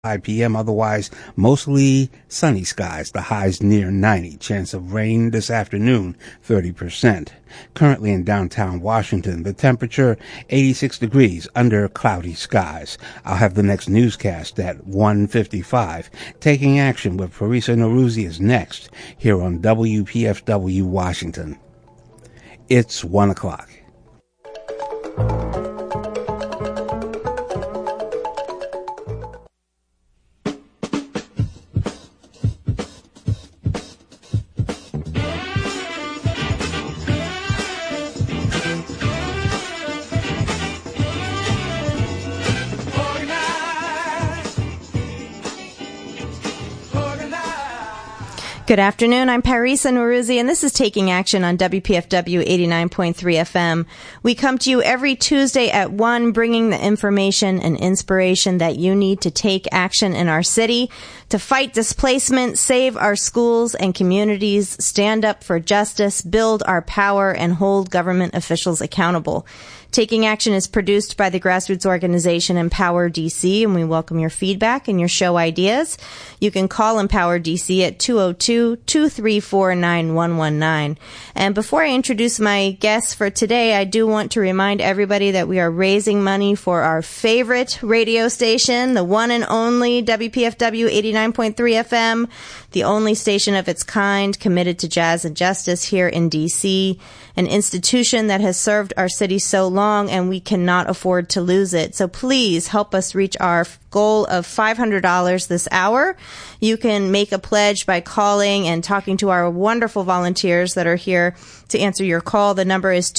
5 p.m. Otherwise, mostly sunny skies. The highs near 90. Chance of rain this afternoon, 30%. Currently in downtown Washington, the temperature 86 degrees under cloudy skies. I'll have the next newscast at 1:55. Taking Action with Parisa Nowrouzi is next here on WPFW Washington. It's 1 o'clock. Good afternoon. I'm Parisa Nowrouzi, and this is Taking Action on WPFW 89.3 FM. We come to you every Tuesday at 1, bringing the information and inspiration that you need to take action in our city, to fight displacement, save our schools and communities, stand up for justice, build our power, and hold government officials accountable. Taking Action is produced by the grassroots organization Empower DC, and we welcome your feedback and your show ideas. You can call Empower DC at 202-234-9119. And before I introduce my guests for today, I do want to remind everybody that we are raising money for our favorite radio station, the one and only WPFW 89.3 FM, the only station of its kind committed to jazz and justice here in DC, an institution that has served our city so long, and we cannot afford to lose it. So please help us reach our goal of $500 this hour. You can make a pledge by calling and talking to our wonderful volunteers that are here to answer your call. The number is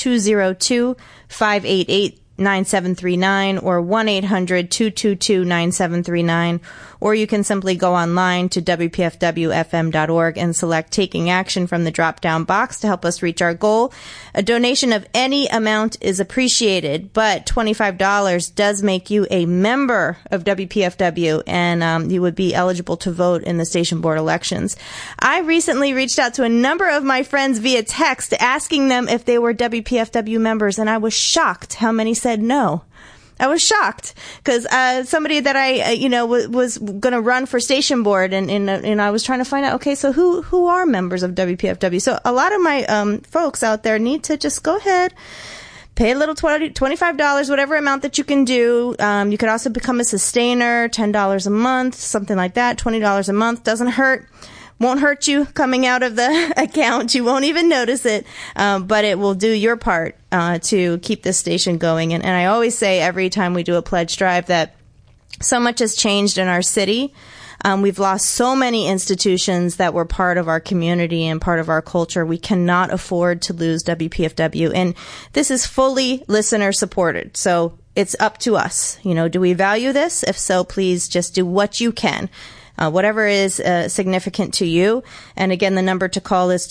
202-588-9739 or 1-800-222-9739. Or you can simply go online to WPFWFM.org and select Taking Action from the drop-down box to help us reach our goal. A donation of any amount is appreciated, but $25 does make you a member of WPFW, and you would be eligible to vote in the station board elections. I recently reached out to a number of my friends via text asking them if they were WPFW members, and I was shocked how many said no. I was shocked because somebody that I was going to run for station board, and I was trying to find out, okay, so who are members of WPFW? So a lot of my folks out there need to just go ahead, pay a little $25, whatever amount that you can do. You could also become a sustainer, $10 a month, something like that, $20 a month. Doesn't hurt. Won't hurt you coming out of the account. You won't even notice it, but it will do your part to keep this station going. And I always say every time we do a pledge drive that so much has changed in our city. We've lost so many institutions that were part of our community and part of our culture. We cannot afford to lose WPFW. And this is fully listener supported. So it's up to us. Do we value this? If so, please just do what you can. Whatever is significant to you. And again, the number to call is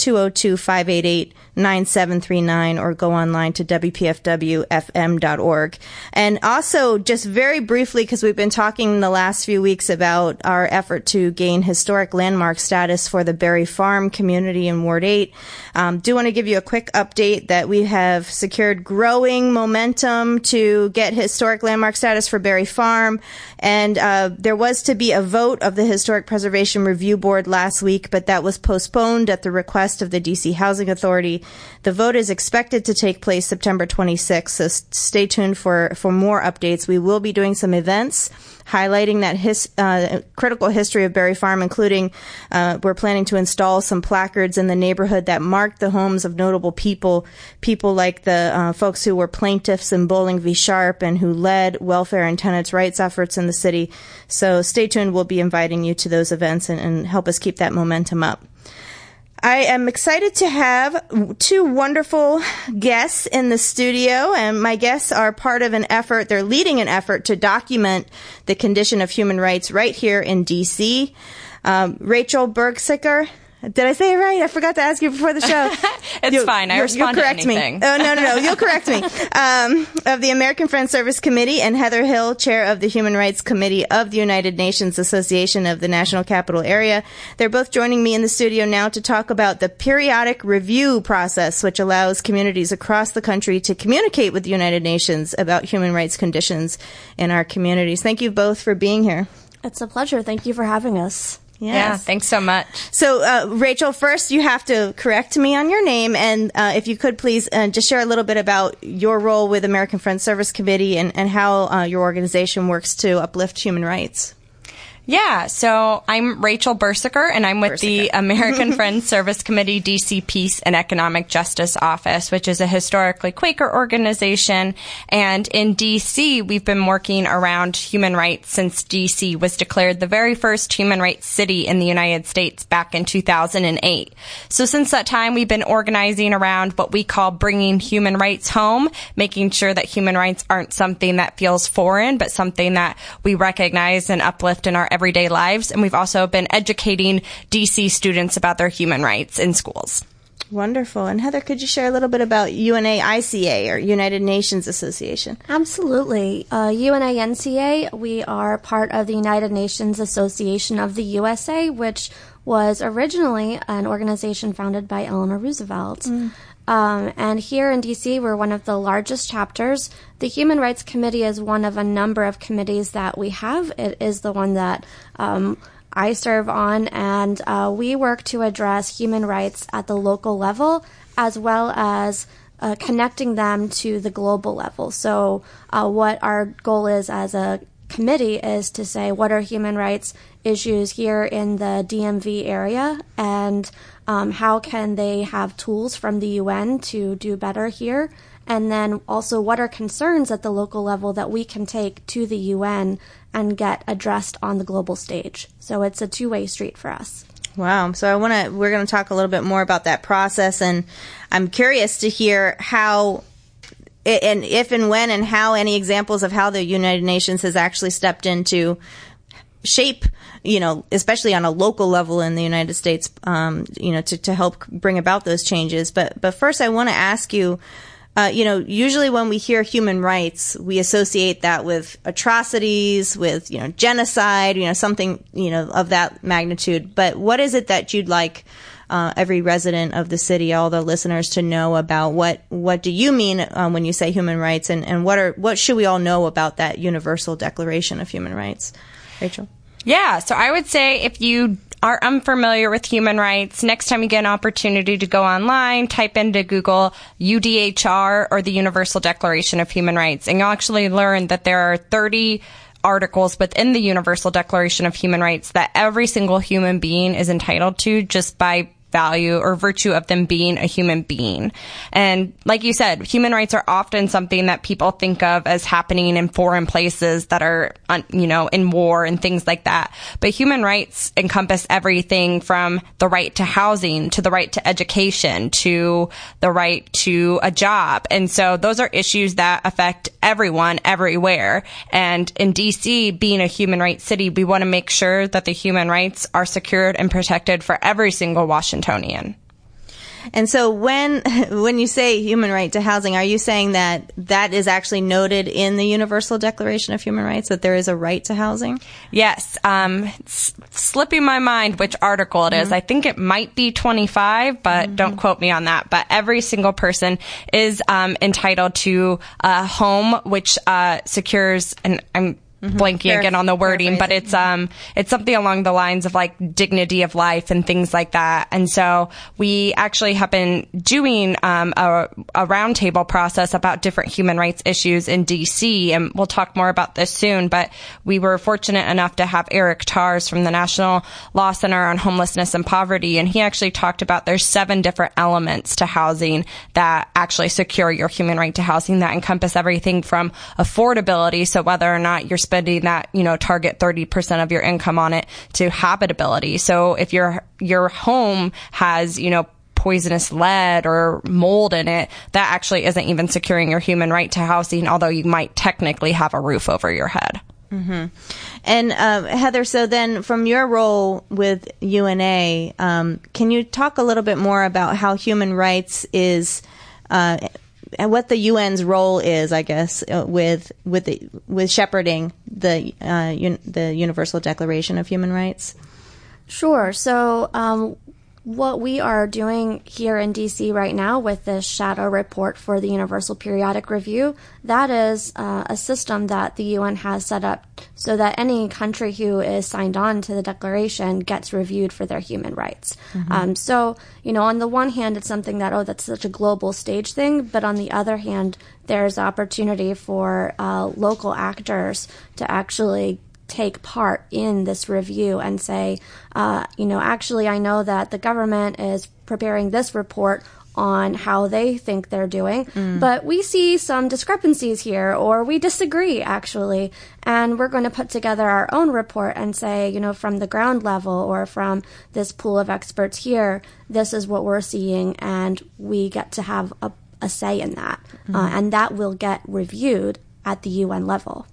202-588-9739 or go online to WPFWFM.org. And also, just very briefly, because we've been talking the last few weeks about our effort to gain historic landmark status for the Berry Farm community in Ward 8, do want to give you a quick update that we have secured growing momentum to get historic landmark status for Berry Farm. And there was to be a vote of the Historic Preservation Review Board last week, but that was postponed at the request of the D.C. Housing Authority. The vote is expected to take place September 26th, so stay tuned for more updates. We will be doing some events highlighting that critical history of Berry Farm, including we're planning to install some placards in the neighborhood that mark the homes of notable people like the folks who were plaintiffs in Bowling v. Sharp and who led welfare and tenants' rights efforts in the city. So stay tuned. We'll be inviting you to those events and help us keep that momentum up. I am excited to have two wonderful guests in the studio, and my guests are part of an effort. They're leading an effort to document the condition of human rights right here in D.C. Rachel Bergsicker. Did I say it right? I forgot to ask you before the show. It's fine. I respond to anything. Me. Oh, no. You'll correct me. Of the American Friends Service Committee, and Heather Hill, Chair of the Human Rights Committee of the United Nations Association of the National Capital Area. They're both joining me in the studio now to talk about the periodic review process, which allows communities across the country to communicate with the United Nations about human rights conditions in our communities. Thank you both for being here. It's a pleasure. Thank you for having us. Yes. Yeah, thanks so much. So, Rachel, first you have to correct me on your name, and if you could please just share a little bit about your role with American Friends Service Committee and how your organization works to uplift human rights. Yeah, so I'm Rachel Bersiker, and I'm with the American Friends Service Committee DC Peace and Economic Justice Office, which is a historically Quaker organization. And in DC, we've been working around human rights since DC was declared the very first human rights city in the United States back in 2008. So since that time, we've been organizing around what we call bringing human rights home, making sure that human rights aren't something that feels foreign, but something that we recognize and uplift in our everyday lives. And we've also been educating DC students about their human rights in schools. Wonderful. And Heather, could you share a little bit about UNAICA, or United Nations Association? Absolutely. UNANCA, we are part of the United Nations Association of the USA, which was originally an organization founded by Eleanor Roosevelt. And here in DC, we're one of the largest chapters. The Human Rights Committee is one of a number of committees that we have. It is the one that I serve on, and we work to address human rights at the local level as well as connecting them to the global level. So what our goal is as a committee is to say, what are human rights issues here in the DMV area, and how can they have tools from the UN to do better here? And then also, what are concerns at the local level that we can take to the UN and get addressed on the global stage? So it's a two-way street for us. Wow. So we're going to talk a little bit more about that process, and I'm curious to hear how, and if and when and how, any examples of how the United Nations has actually stepped in to shape, especially on a local level in the United States, to help bring about those changes. But first I want to ask you, usually when we hear human rights, we associate that with atrocities, with, genocide, something, of that magnitude. But what is it that you'd like every resident of the city, all the listeners, to know about? What do you mean when you say human rights, and what should we all know about that Universal Declaration of Human Rights? Rachel? Yeah, so I would say if you are unfamiliar with human rights, next time you get an opportunity to go online, type into Google UDHR or the Universal Declaration of Human Rights, and you'll actually learn that there are 30 articles within the Universal Declaration of Human Rights that every single human being is entitled to just by value or virtue of them being a human being. And like you said, human rights are often something that people think of as happening in foreign places that are, in war and things like that. But human rights encompass everything from the right to housing, to the right to education, to the right to a job. And so those are issues that affect everyone, everywhere. And in DC, being a human rights city, we want to make sure that the human rights are secured and protected for every single Washingtonian. And so when you say human right to housing, are you saying that is actually noted in the Universal Declaration of Human Rights, that there is a right to housing? Yes. It's slipping my mind which article it is. I think it might be 25, but don't quote me on that. But every single person is entitled to a home which secures, and I'm blanking again on the wording, but it's something along the lines of like dignity of life and things like that. And so we actually have been doing a roundtable process about different human rights issues in DC, and we'll talk more about this soon. But we were fortunate enough to have Eric Tars from the National Law Center on Homelessness and Poverty, and he actually talked about there's 7 different elements to housing that actually secure your human right to housing, that encompass everything from affordability, so whether or not you're spending that, target 30% of your income on it, to habitability. So if your home has, poisonous lead or mold in it, that actually isn't even securing your human right to housing, although you might technically have a roof over your head. Mm-hmm. And Heather, so then from your role with UNA, can you talk a little bit more about how human rights is and what the UN's role is, I guess, with shepherding the Universal Declaration of Human Rights? Sure. So What we are doing here in DC right now with this shadow report for the Universal Periodic Review, that is a system that the UN has set up so that any country who is signed on to the declaration gets reviewed for their human rights. So, on the one hand, it's something that, that's such a global stage thing, but on the other hand, there's opportunity for local actors to actually take part in this review and say, actually, I know that the government is preparing this report on how they think they're doing, but we see some discrepancies here, or we disagree, actually, and we're going to put together our own report and say, from the ground level or from this pool of experts here, this is what we're seeing, and we get to have a say in that, and that will get reviewed at the UN level.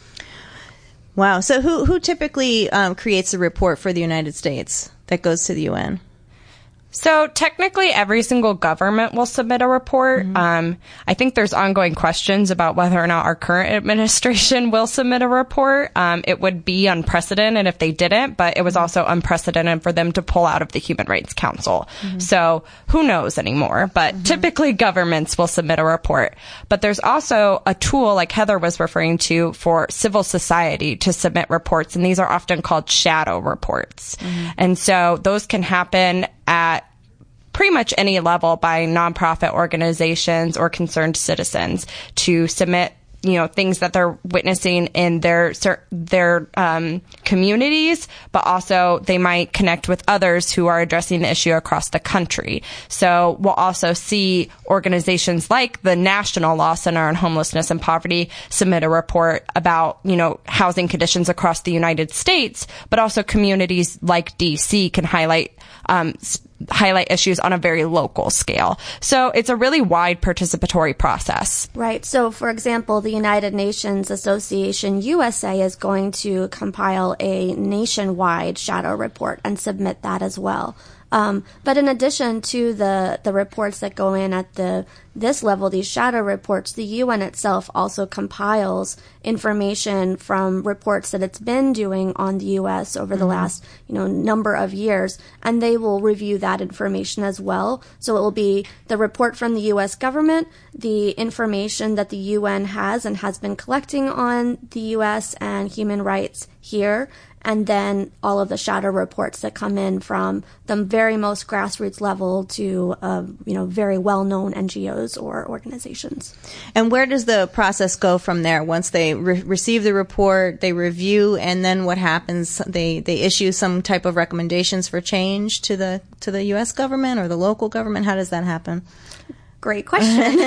Wow. So who typically creates a report for the United States that goes to the UN? So technically, every single government will submit a report. I think there's ongoing questions about whether or not our current administration will submit a report. It would be unprecedented if they didn't, but it was also unprecedented for them to pull out of the Human Rights Council. So who knows anymore? But typically, governments will submit a report. But there's also a tool, like Heather was referring to, for civil society to submit reports, and these are often called shadow reports. And so those can happen at pretty much any level by nonprofit organizations or concerned citizens to submit, things that they're witnessing in their communities, but also they might connect with others who are addressing the issue across the country. So we'll also see organizations like the National Law Center on Homelessness and Poverty submit a report about, housing conditions across the United States, but also communities like DC can highlight issues on a very local scale. So it's a really wide participatory process. Right. So, for example, the United Nations Association USA is going to compile a nationwide shadow report and submit that as well. But in addition to the reports that go in at this level, these shadow reports, the UN itself also compiles information from reports that it's been doing on the U.S. over the last, number of years, and they will review that information as well. So it will be the report from the U.S. government, the information that the UN has and has been collecting on the U.S. and human rights here, and then all of the shadow reports that come in from the very most grassroots level to, very well-known NGOs or organizations. And where does the process go from there? Once they receive the report, they review, and then what happens? They issue some type of recommendations for change to the U.S. government or the local government? How does that happen? Great question.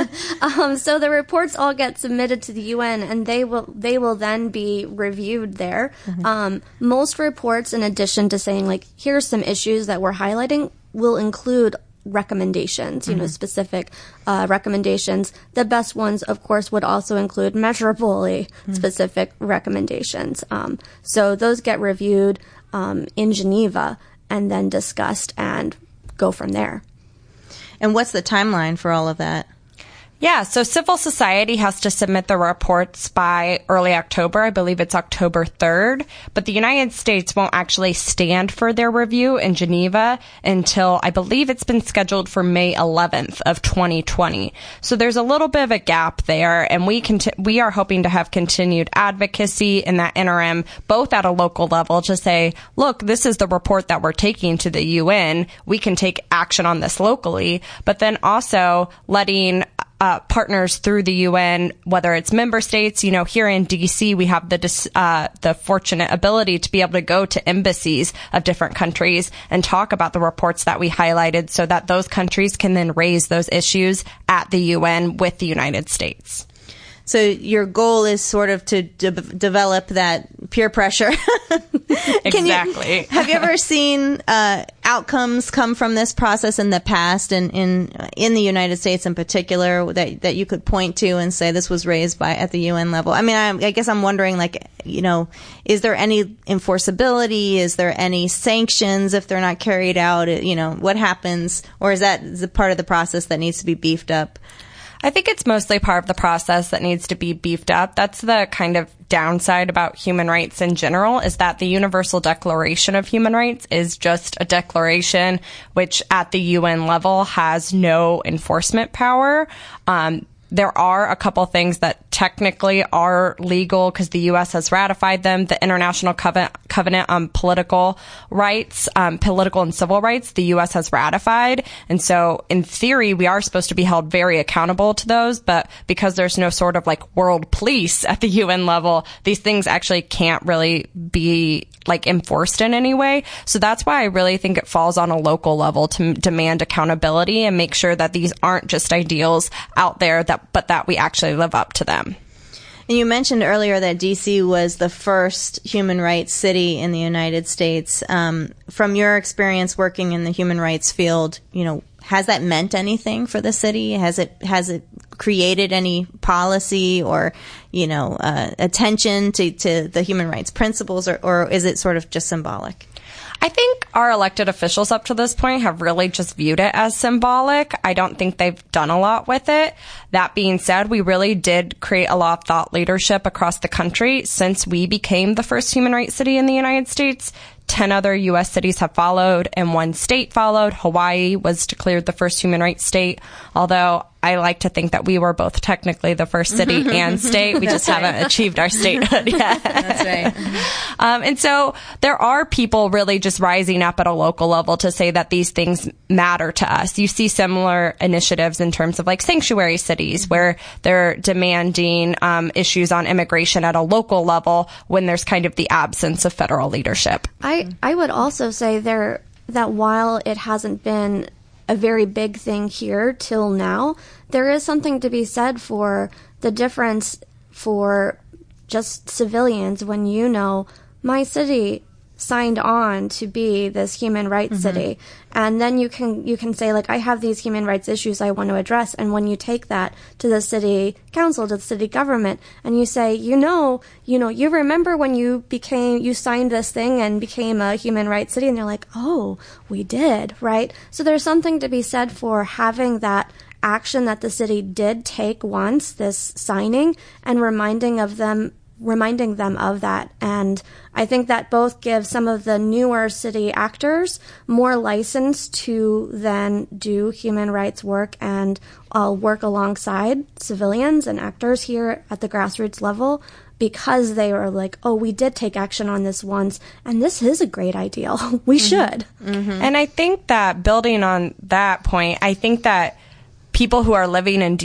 So the reports all get submitted to the UN, and they will then be reviewed there. Most reports, in addition to saying here's some issues that we're highlighting, will include recommendations, specific recommendations. The best ones, of course, would also include measurably specific recommendations. So those get reviewed in Geneva and then discussed and go from there. And what's the timeline for all of that? Yeah, so civil society has to submit the reports by early October. I believe it's October 3rd. But the United States won't actually stand for their review in Geneva until, I believe it's been scheduled for May 11th of 2020. So there's a little bit of a gap there, and we are hoping to have continued advocacy in that interim, both at a local level to say, look, this is the report that we're taking to the UN. We can take action on this locally, but then also letting partners through the UN, whether it's member states, here in DC, we have the fortunate ability to be able to go to embassies of different countries and talk about the reports that we highlighted so that those countries can then raise those issues at the UN with the United States. So your goal is sort of to develop that peer pressure. Exactly. Have you ever seen outcomes come from this process in the past, and in the United States in particular, that you could point to and say this was raised at the UN level? I mean, I guess I'm wondering, is there any enforceability? Is there any sanctions if they're not carried out? What happens? Or is that part of the process that needs to be beefed up? I think it's mostly part of the process that needs to be beefed up. That's the kind of downside about human rights in general, is that the Universal Declaration of Human Rights is just a declaration which at the UN level has no enforcement power. There are a couple things that technically are legal because the U.S. has ratified them. The International Covenant on Political Rights, political and civil rights, the U.S. has ratified. And so in theory, we are supposed to be held very accountable to those. But because there's no sort of like world police at the UN level, these things actually can't really be like enforced in any way. So that's why I really think it falls on a local level to demand accountability and make sure that these aren't just ideals out there, but that we actually live up to them. And you mentioned earlier that DC was the first human rights city in the United States. From your experience working in the human rights field, has that meant anything for the city? Has it created any policy or, attention to the human rights principles, or is it sort of just symbolic? I think our elected officials up to this point have really just viewed it as symbolic. I don't think they've done a lot with it. That being said, we really did create a lot of thought leadership across the country since we became the first human rights city in the United States. 10 other U.S. cities have followed, and 1 state followed. Hawaii was declared the first human rights state, although I like to think that we were both technically the first city and state. We just haven't achieved our statehood yet. That's right. And so there are people really just rising up at a local level to say that these things matter to us. You see similar initiatives in terms of like sanctuary cities where they're demanding issues on immigration at a local level when there's kind of the absence of federal leadership. I would also say that while it hasn't been a very big thing here till now, there is something to be said for the difference for just civilians when my city signed on to be this human rights city, and then you can say like, I have these human rights issues I want to address, and when you take that to the city council, to the city government, and you say, you remember when you signed this thing and became a human rights city, and they're like, oh, we did, right? So there's something to be said for having that action that the city did take once, this signing, and reminding them of that. And I think that both gives some of the newer city actors more license to then do human rights work and work alongside civilians and actors here at the grassroots level, because they were like, oh, we did take action on this once, and this is a great ideal. We should. And I think that building on that point, I think that people who are living in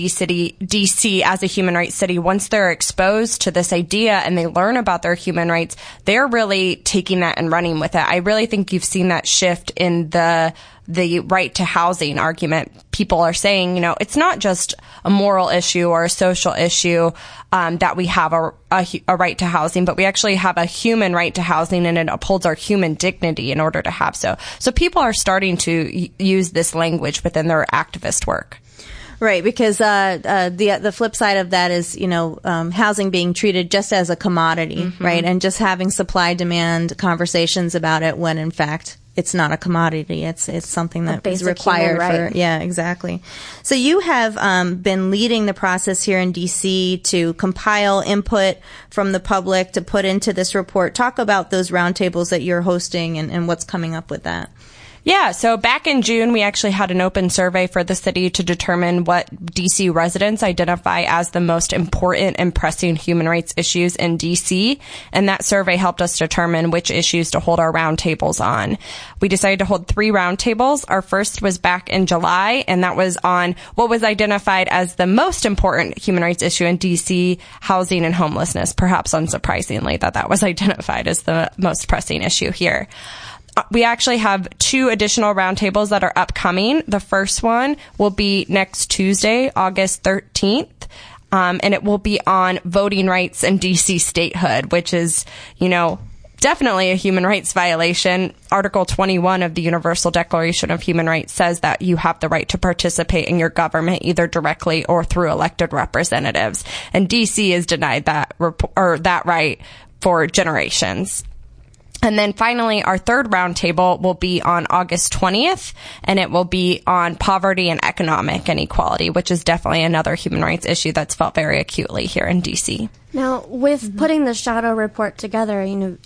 DC as a human rights city, once they're exposed to this idea and they learn about their human rights, they're really taking that and running with it. I really think you've seen that shift in the right to housing argument. People are saying, it's not just a moral issue or a social issue that we have a right to housing, but we actually have a human right to housing, and it upholds our human dignity in order to have so. So people are starting to use this language within their activist work. Right, because the flip side of that is, housing being treated just as a commodity, right, and just having supply-demand conversations about it when, in fact, it's not a commodity. It's something that is required for. Yeah, exactly. So you have been leading the process here in DC to compile input from the public to put into this report. Talk about those roundtables that you're hosting and what's coming up with that. Yeah, so back in June, we actually had an open survey for the city to determine what DC residents identify as the most important and pressing human rights issues in DC, and that survey helped us determine which issues to hold our roundtables on. We decided to hold 3 roundtables. Our first was back in July, and that was on what was identified as the most important human rights issue in DC, housing and homelessness, perhaps unsurprisingly that was identified as the most pressing issue here. We actually have 2 additional roundtables that are upcoming. The first one will be next Tuesday, August 13th, and it will be on voting rights and DC statehood, which is, definitely a human rights violation. Article 21 of the Universal Declaration of Human Rights says that you have the right to participate in your government either directly or through elected representatives. And DC is denied that right for generations. And then finally, our third roundtable will be on August 20th, and it will be on poverty and economic inequality, which is definitely another human rights issue that's felt very acutely here in D.C. Now, with putting the shadow report together,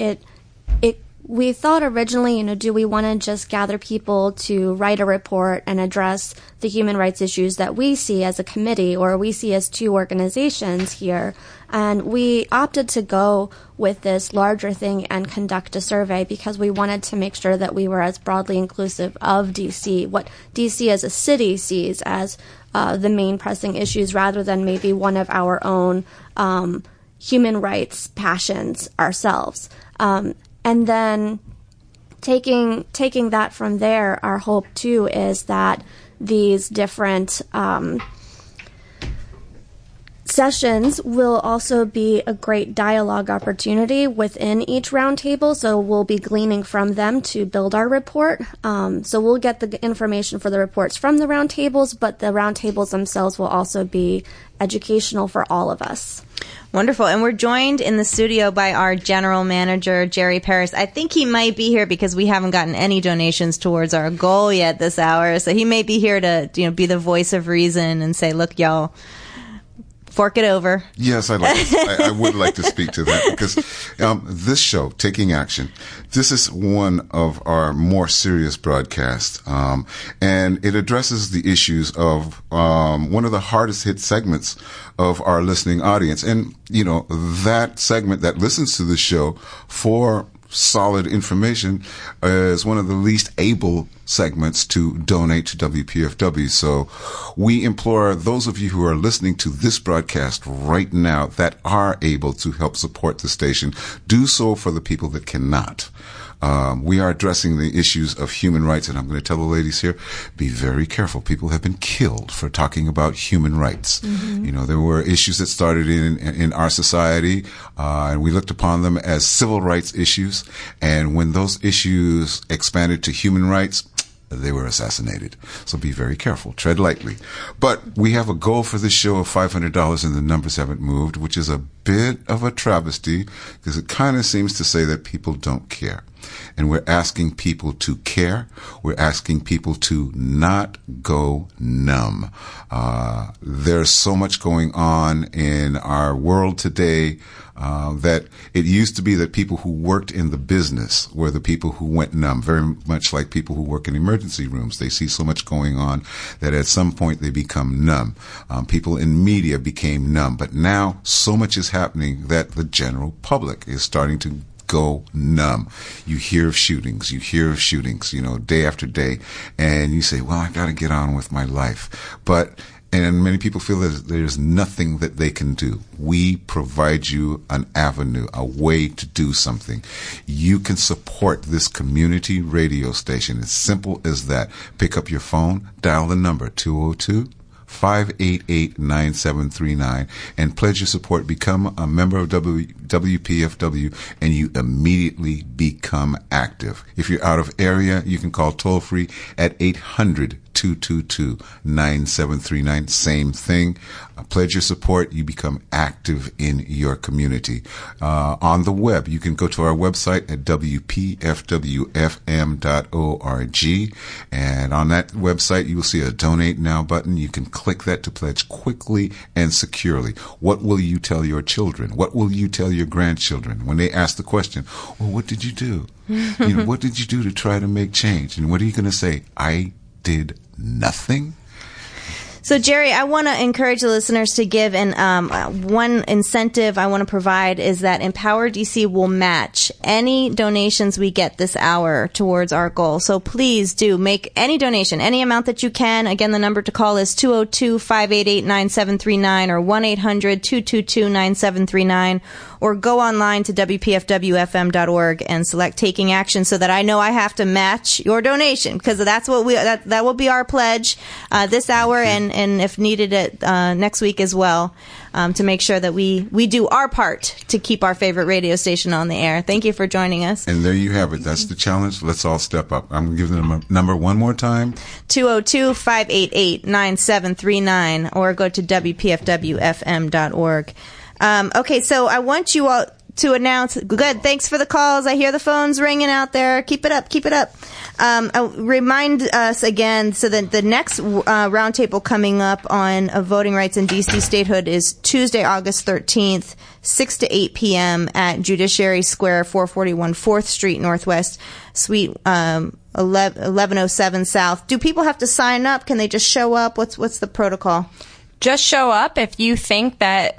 we thought originally, do we want to just gather people to write a report and address the human rights issues that we see as a committee or we see as two organizations here? And we opted to go with this larger thing and conduct a survey because we wanted to make sure that we were as broadly inclusive of DC, what DC as a city sees as the main pressing issues rather than maybe one of our own human rights passions ourselves. And then taking that from there, our hope too is that these different sessions will also be a great dialogue opportunity within each roundtable, so we'll be gleaning from them to build our report. So we'll get the information for the reports from the roundtables, but the roundtables themselves will also be educational for all of us. Wonderful. And we're joined in the studio by our general manager, Jerry Paris. I think he might be here because we haven't gotten any donations towards our goal yet this hour. So he may be here to, be the voice of reason and say, look, y'all, fork it over. Yes, I would like to speak to that because this show, Taking Action, this is one of our more serious broadcasts, and it addresses the issues of one of the hardest hit segments of our listening audience. And, that segment that listens to the show for solid information is one of the least able segments to donate to WPFW. So we implore those of you who are listening to this broadcast right now that are able to help support the station, do so for the people that cannot. We are addressing the issues of human rights, and I'm going to tell the ladies here, be very careful. People have been killed for talking about human rights. Mm-hmm. There were issues that started in our society, and we looked upon them as civil rights issues. And when those issues expanded to human rights, they were assassinated. So be very careful. Tread lightly. But we have a goal for this show of $500, and the numbers haven't moved, which is a bit of a travesty because it kind of seems to say that people don't care. And we're asking people to care. We're asking people to not go numb. There's so much going on in our world today that it used to be that people who worked in the business were the people who went numb, very much like people who work in emergency rooms. They see so much going on that at some point they become numb. People in media became numb. But now so much is happening that the general public is starting to go numb. You hear of shootings, day after day, and you say, well, I got to get on with my life. And many people feel that there's nothing that they can do. We provide you an avenue, a way to do something. You can support this community radio station. As simple as that. Pick up your phone, dial the number 202-588-9739 and pledge your support. Become a member of WPFW and you immediately become active. If you're out of area, you can call toll free at 800-222-9739. Same thing. Pledge your support. You become active in your community. On the web, you can go to our website at WPFWFM.org. And on that website, you will see a donate now button. You can click that to pledge quickly and securely. What will you tell your children? What will you tell your grandchildren when they ask the question, well, what did you do? What did you do to try to make change? And what are you going to say? I did nothing. So, Jerry, I want to encourage the listeners to give, and one incentive I want to provide is that Empower DC will match any donations we get this hour towards our goal. So please do make any donation, any amount that you can. Again, the number to call is 202-588-9739 or 1-800-222-9739, or go online to WPFWFM.org and select Taking Action so that I know I have to match your donation, because that's what that will be our pledge this hour and if needed next week as well, to make sure that we do our part to keep our favorite radio station on the air. Thank you for joining us. And there you have it. That's the challenge. Let's all step up. I'm going to give them a number one more time. 202-588-9739 or go to WPFWFM.org. Okay, so I want you all to announce. Good. Thanks for the calls. I hear the phones ringing out there. Keep it up. Keep it up. Remind us again, so that the next roundtable coming up on voting rights in D.C. statehood is Tuesday, August 13th, 6 to 8 p.m. at Judiciary Square, 441 4th Street Northwest, Suite 1107 South. Do people have to sign up? Can they just show up? What's the protocol? Just show up. If you think that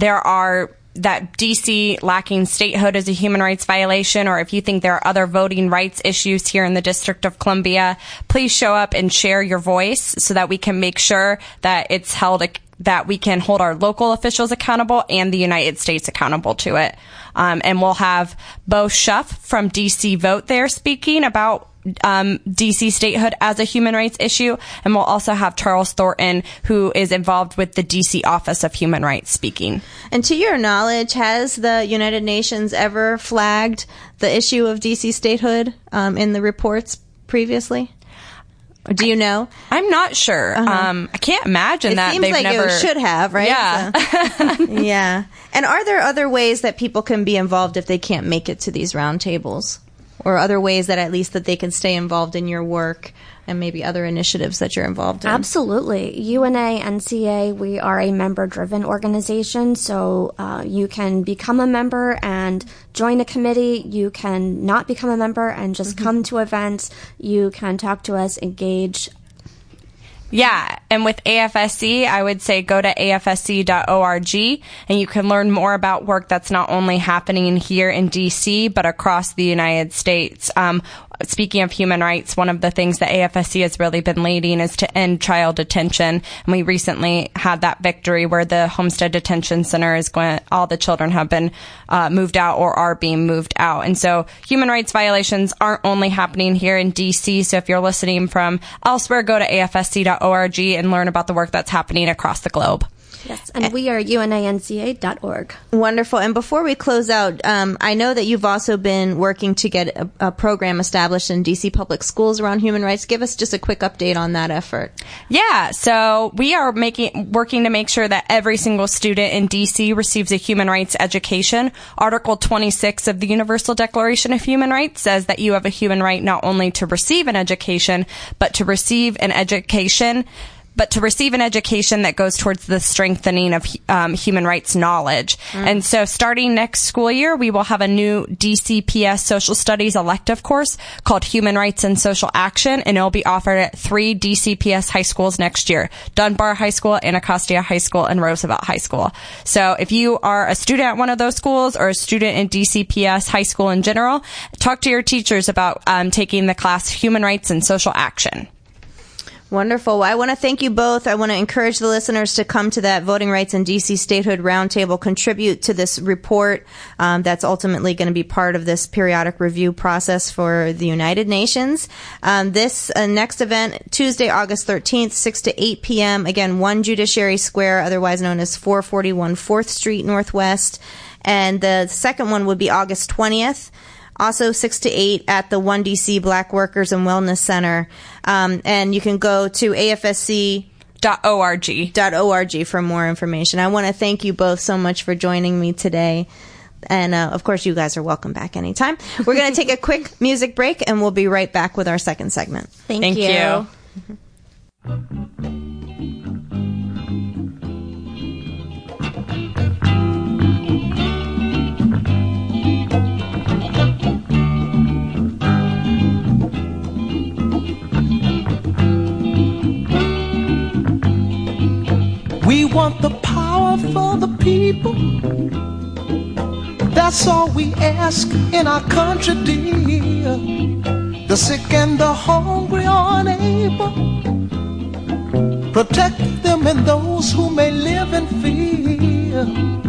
that D.C. lacking statehood is a human rights violation, or if you think there are other voting rights issues here in the District of Columbia, please show up and share your voice so that we can make sure that it's held, that we can hold our local officials accountable and the United States accountable to it. And we'll have Bo Schuff from D.C. Vote there speaking about D.C. statehood as a human rights issue, and we'll also have Charles Thornton, who is involved with the D.C. Office of Human Rights, speaking. And to your knowledge, has the United Nations ever flagged the issue of D.C. statehood in the reports previously? Or do you know? I'm not sure. I can't imagine that they've never. It should have, right? Yeah. So, yeah. And are there other ways that people can be involved if they can't make it to these roundtables? Or other ways that at least that they can stay involved in your work and maybe other initiatives that you're involved in? Absolutely. UNA NCA, we are a member-driven organization, so you can become a member and join a committee. You can not become a member and just come to events. You can talk to us, engage. Yeah, and with AFSC, I would say go to afsc.org, and you can learn more about work that's not only happening here in D.C., but across the United States. Speaking of human rights, one of the things that AFSC has really been leading is to end child detention. And we recently had that victory where the Homestead Detention Center is all the children have been moved out or are being moved out. And so human rights violations aren't only happening here in D.C. So if you're listening from elsewhere, go to afsc.org and learn about the work that's happening across the globe. Yes, and we are unanca.org. Wonderful. And before we close out, I know that you've also been working to get a program established in D.C. public schools around human rights. Give us just a quick update on that effort. Yeah, so we are working to make sure that every single student in D.C. receives a human rights education. Article 26 of the Universal Declaration of Human Rights says that you have a human right not only to receive an education, but to receive an education that goes towards the strengthening of human rights knowledge. And so starting next school year, we will have a new DCPS Social Studies elective course called Human Rights and Social Action, and it will be offered at 3 DCPS high schools next year: Dunbar High School, Anacostia High School, and Roosevelt High School. So if you are a student at one of those schools or a student in DCPS high school in general, talk to your teachers about taking the class Human Rights and Social Action. Wonderful. Well, I want to thank you both. I want to encourage the listeners to come to that Voting Rights in D.C. Statehood Roundtable, contribute to this report that's ultimately going to be part of this periodic review process for the United Nations. This next event, Tuesday, August 13th, 6 to 8 p.m., again, 1 Judiciary Square, otherwise known as 441 4th Street Northwest. And the second one would be August 20th. Also 6 to 8 at the 1DC Black Workers and Wellness Center. And you can go to afsc.org for more information. I want to thank you both so much for joining me today. And, of course, you guys are welcome back anytime. We're going to take a quick music break, and we'll be right back with our second segment. Thank you. We want the power for the people. That's all we ask in our country, dear. The sick and the hungry are unable. Protect them and those who may live in fear.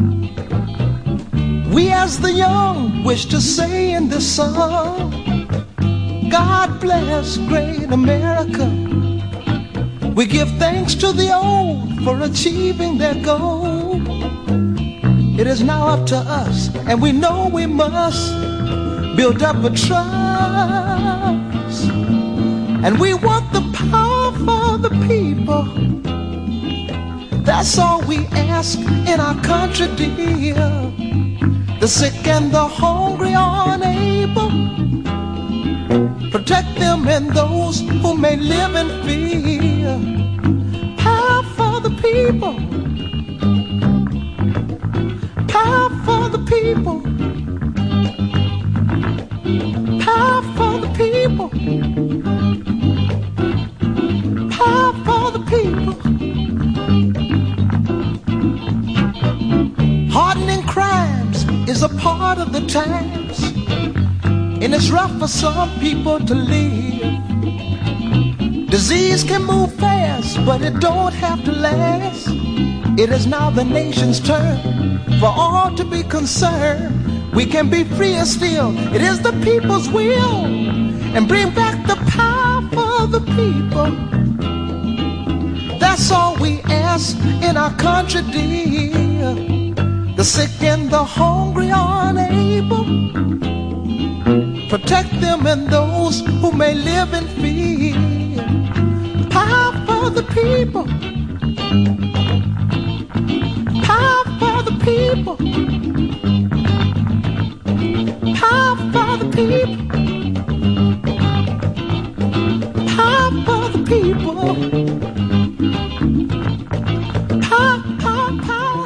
We as the young wish to say in this song, God bless great America. We give thanks to the old for achieving their goal. It is now up to us, and we know we must build up a trust. And we want the power for the people. That's all we ask in our country, dear. the sick and the hungry are unable. Protect them and those who may live in fear. Power for the people. Power for the people. Power for the people. Power for the people. Hardening crimes is a part of the times, and it's rough for some people to live. Disease can move fast, but it don't have to last. It is now the nation's turn for all to be concerned. We can be freer still. It is the people's will, and bring back the power for the people. That's all we ask in our country, dear. The sick and the hungry are unable. Protect them and those who may live in fear. Power for the people. Power for the people. Power for the people. Power for the people. Power, power, power.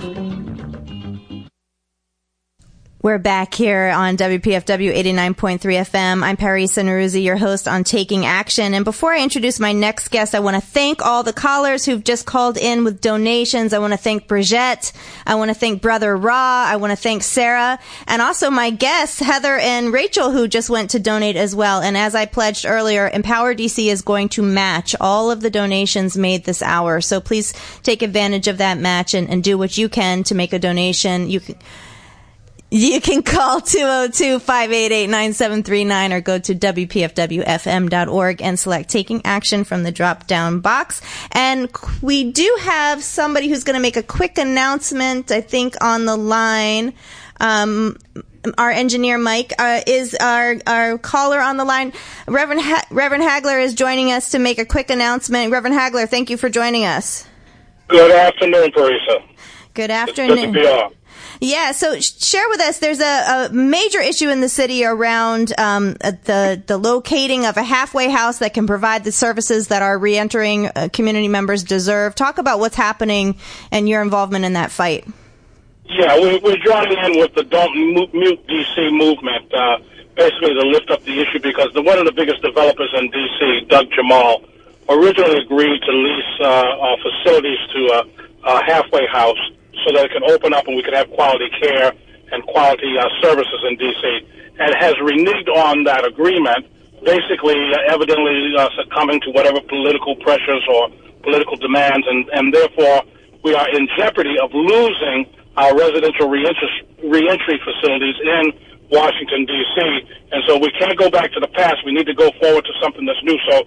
We're back here on WPFW 89.3 FM. I'm Parisa Neruzzi, your host on Taking Action. And before I introduce my next guest, I want to thank all the callers who've just called in with donations. I want to thank Brigitte. I want to thank Brother Ra. I want to thank Sarah. And also my guests, Heather and Rachel, who just went to donate as well. And as I pledged earlier, Empower DC is going to match all of the donations made this hour. So please take advantage of that match and do what you can to make a donation. You can call 202-588-9739 or go to WPFWFM.org and select Taking Action from the drop-down box. And we do have somebody who's going to make a quick announcement, I think, on the line. Our engineer, Mike, is our caller on the line. Reverend Hagler is joining us to make a quick announcement. Reverend Hagler, thank you for joining us. Good afternoon, Parisa. Good afternoon. It's good to be on. Yeah, so share with us, there's a major issue in the city around the locating of a halfway house that can provide the services that our reentering community members deserve. Talk about what's happening and your involvement in that fight. Yeah, we're joining in with the Don't Mute D.C. movement, basically to lift up the issue because one of the biggest developers in D.C., Doug Jamal, originally agreed to lease our facilities to a halfway house so that it can open up and we can have quality care and quality services in D.C. and has reneged on that agreement, basically evidently succumbing to whatever political pressures or political demands, and therefore we are in jeopardy of losing our residential reentry facilities in Washington, D.C., and so we can't go back to the past. We need to go forward to something that's new. So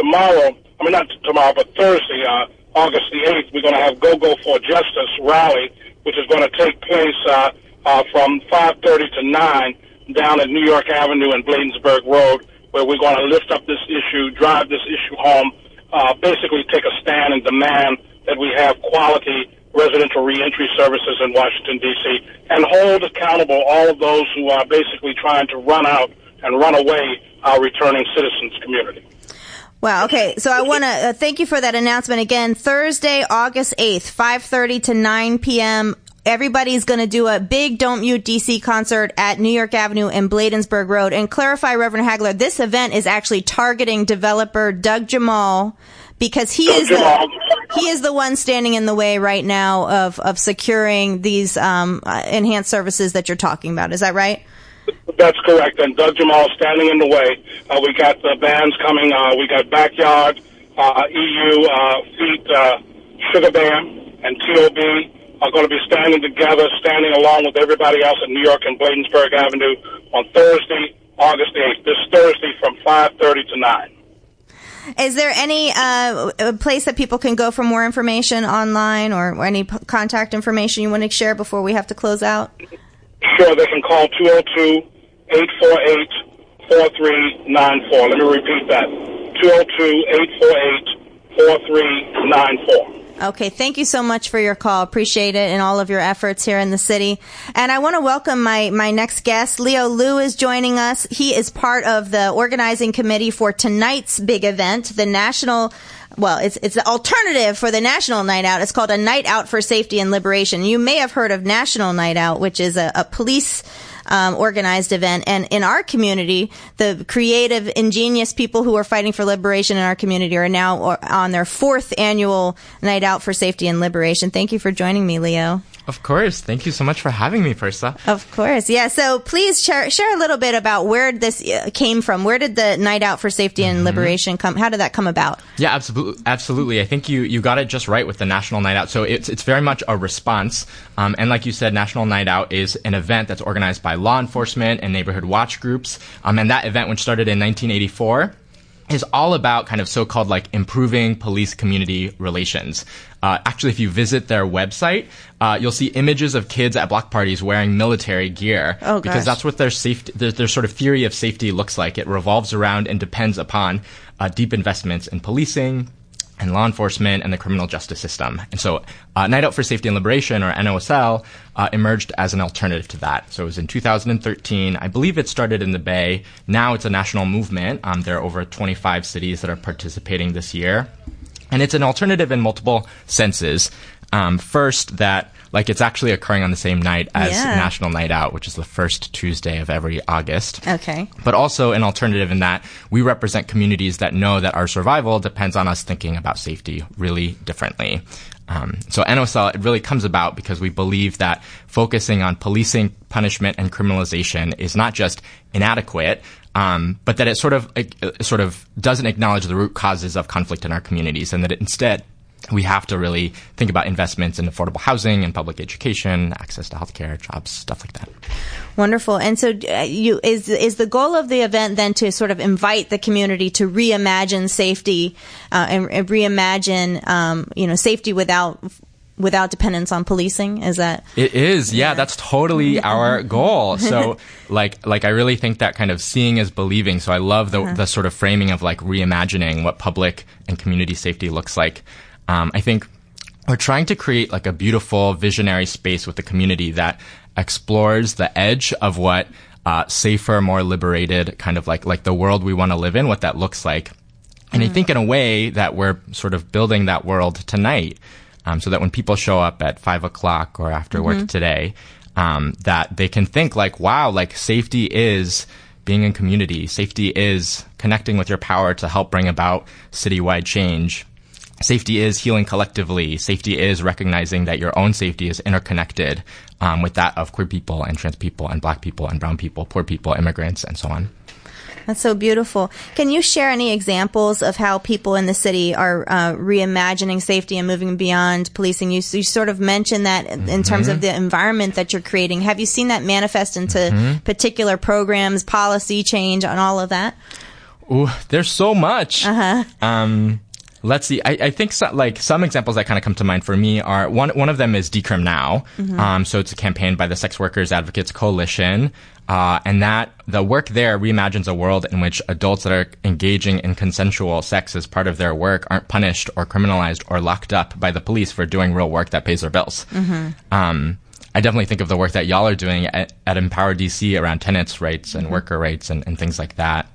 Thursday, August the 8th, we're going to have Go for Justice rally, which is going to take place from 5:30 to 9 down at New York Avenue and Bladensburg Road, where we're going to lift up this issue, drive this issue home, basically take a stand and demand that we have quality residential reentry services in Washington, D.C., and hold accountable all of those who are basically trying to run out and run away our returning citizens community. Wow, okay. So I want to thank you for that announcement again. Thursday, August 8th, 5:30 to 9 p.m. Everybody's going to do a big Don't Mute DC concert at New York Avenue and Bladensburg Road. And clarify, Reverend Hagler, this event is actually targeting developer Doug Jamal because he is the one standing in the way right now of securing these enhanced services that you're talking about. Is that right? That's correct, and Doug Jamal standing in the way. We got the bands coming. We got Backyard, EU, Feet, Sugar Band, and T.O.B. are going to be standing together, standing along with everybody else in New York and Bladensburg Avenue on Thursday, August 8th, this Thursday from 5:30 to 9. Is there any place that people can go for more information online or any contact information you want to share before we have to close out? Sure, they can call 202-848-4394. Let me repeat that, 202-848-4394. Okay, thank you so much for your call. Appreciate it and all of your efforts here in the city. And I want to welcome my next guest. Leo Liu is joining us. He is part of the organizing committee for tonight's big event, the national, well, it's the alternative for the National Night Out. It's called A Night Out for Safety and Liberation. You may have heard of National Night Out, which is a police organized event. And in our community, the creative, ingenious people who are fighting for liberation in our community are now on their 4th annual Night Out for Safety and Liberation. Thank you for joining me, Leo. Of course. Thank you so much for having me, Persa. Of course. Yeah. So please share a little bit about where this came from. Where did the Night Out for Safety and Liberation come? How did that come about? Yeah, absolutely. I think you got it just right with the National Night Out. So it's very much a response. And like you said, National Night Out is an event that's organized by law enforcement and neighborhood watch groups. And that event, which started in 1984, is all about kind of so-called like improving police-community relations. Actually, if you visit their website, you'll see images of kids at block parties wearing military gear. Oh, because that's what their sort of theory of safety looks like. It revolves around and depends upon deep investments in policing and law enforcement and the criminal justice system. And so Night Out for Safety and Liberation, or NOSL, emerged as an alternative to that. So it was in 2013. I believe it started in the Bay. Now it's a national movement. There are over 25 cities that are participating this year. And it's an alternative in multiple senses. First, that like it's actually occurring on the same night as National Night Out, which is the first Tuesday of every August. Okay. But also an alternative in that we represent communities that know that our survival depends on us thinking about safety really differently. So NOSL, it really comes about because we believe that focusing on policing, punishment, and criminalization is not just inadequate, but that it sort of doesn't acknowledge the root causes of conflict in our communities, and that instead we have to really think about investments in affordable housing and public education, access to healthcare, jobs, stuff like that. Wonderful. And so is the goal of the event then to sort of invite the community to reimagine safety and reimagine safety without dependence on policing? Is that? It is. Yeah, that's totally our goal. So like I really think that kind of seeing is believing. So I love the sort of framing of like reimagining what public and community safety looks like. I think we're trying to create like a beautiful visionary space with the community that explores the edge of what safer, more liberated, kind of like the world we want to live in, what that looks like. And I think in a way that we're sort of building that world tonight, so that when people show up at 5 o'clock or after work today, that they can think like, wow, like safety is being in community. Safety is connecting with your power to help bring about citywide change. Safety is healing collectively. Safety is recognizing that your own safety is interconnected with that of queer people and trans people and black people and brown people, poor people, immigrants, and so on. That's so beautiful. Can you share any examples of how people in the city are reimagining safety and moving beyond policing? You sort of mentioned that in terms of the environment that you're creating. Have you seen that manifest into particular programs, policy change, and all of that? Ooh, there's so much. Let's see. I think some examples that kind of come to mind for me are one of them is Decrim Now. So it's a campaign by the Sex Workers Advocates Coalition. And that the work there reimagines a world in which adults that are engaging in consensual sex as part of their work aren't punished or criminalized or locked up by the police for doing real work that pays their bills. I definitely think of the work that y'all are doing at Empower DC around tenants' rights and worker rights and things like that.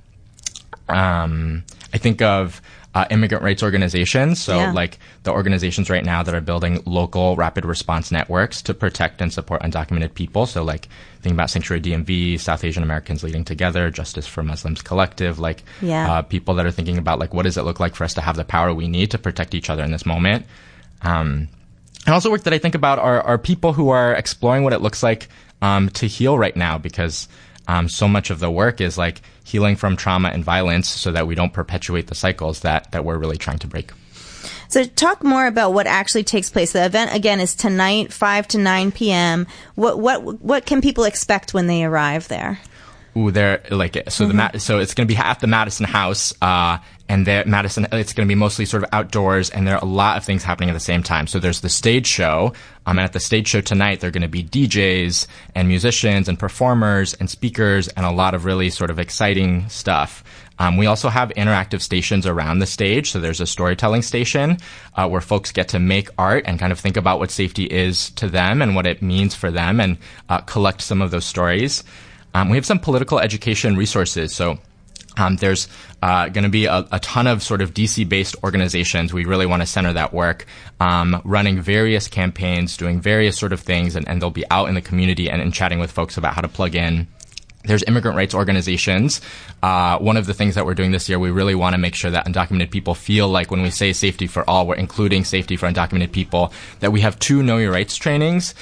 I think of immigrant rights organizations. So like the organizations right now that are building local rapid response networks to protect and support undocumented people. So like think about Sanctuary DMV, South Asian Americans Leading Together, Justice for Muslims Collective, like people that are thinking about like what does it look like for us to have the power we need to protect each other in this moment. And also work that I think about are people who are exploring what it looks like to heal right now, because so much of the work is like healing from trauma and violence so that we don't perpetuate the cycles that we're really trying to break. So talk more about what actually takes place. The event, again, is tonight, 5 to 9 p.m. What can people expect when they arrive there? they're like, so so it's going to be at the Madison House, and it's going to be mostly sort of outdoors, and there are a lot of things happening at the same time. So there's the stage show, and at the stage show tonight, there are going to be DJs and musicians and performers and speakers and a lot of really sort of exciting stuff. We also have interactive stations around the stage. So there's a storytelling station where folks get to make art and kind of think about what safety is to them and what it means for them, and collect some of those stories. We have some political education resources. So there's going to be a ton of sort of DC-based organizations. We really want to center that work, running various campaigns, doing various sort of things, and they'll be out in the community and chatting with folks about how to plug in. There's immigrant rights organizations. One of the things that we're doing this year, we really want to make sure that undocumented people feel like when we say safety for all, we're including safety for undocumented people, that we have 2 Know Your Rights trainings,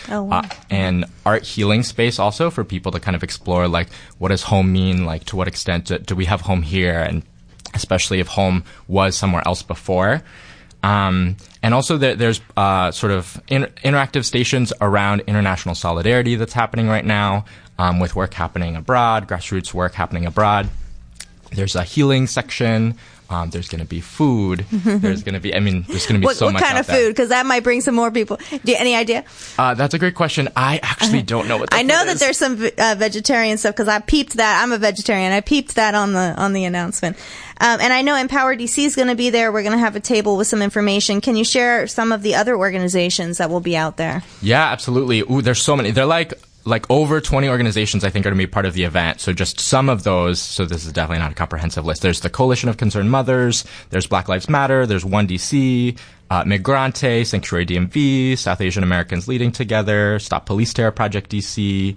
and art healing space also for people to kind of explore, like, what does home mean? Like, to what extent do we have home here? And especially if home was somewhere else before. And also there's sort of interactive stations around international solidarity that's happening right now, with work happening abroad, grassroots work happening abroad. There's a healing section. There's going to be food. There's going to be, there's going to be so much. What kind of food? Because that might bring some more people. Any idea? That's a great question. I actually don't know what. I know that there's some vegetarian stuff because I peeped that. I'm a vegetarian. I peeped that on the announcement. And I know Empower DC is going to be there. We're going to have a table with some information. Can you share some of the other organizations that will be out there? Yeah, absolutely. Ooh, there's so many. They're like over 20 organizations, I think, are going to be part of the event. So just some of those. So this is definitely not a comprehensive list. There's the Coalition of Concerned Mothers. There's Black Lives Matter. There's One DC, Migrante, Sanctuary DMV, South Asian Americans Leading Together, Stop Police Terror Project DC.